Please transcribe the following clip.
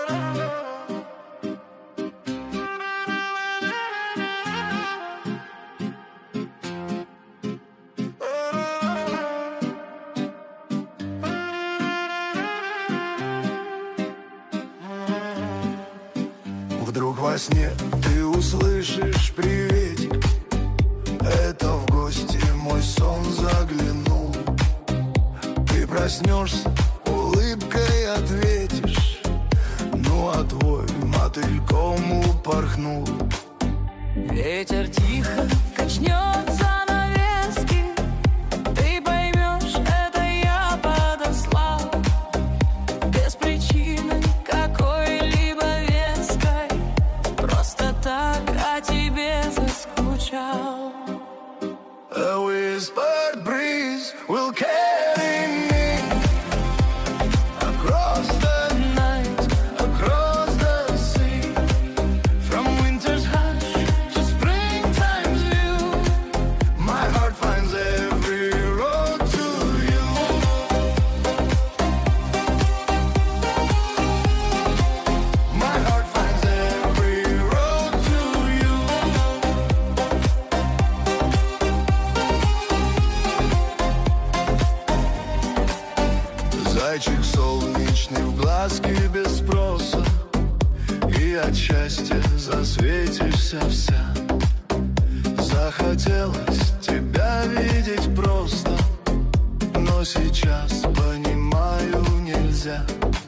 Вдруг во сне ты услышишь приветик, это в гости мой сон заглянул. Ты проснешься, улыбкой ответишь, ну а твой мотыльком упорхнул. Ветер тихо качнет занавески, ты поймешь, это я подослал. Без причины какой-либо веской, просто так о тебе заскучал. A whispered breeze will carry me across the night, across the sea, from winter's hush to springtime's view. My heart finds every road to you. My heart finds every road to you. Зайчик солнечный в глазки без спроса, и от счастья засветишься вся. Захотелось тебя видеть просто, но сейчас, понимаю, нельзя.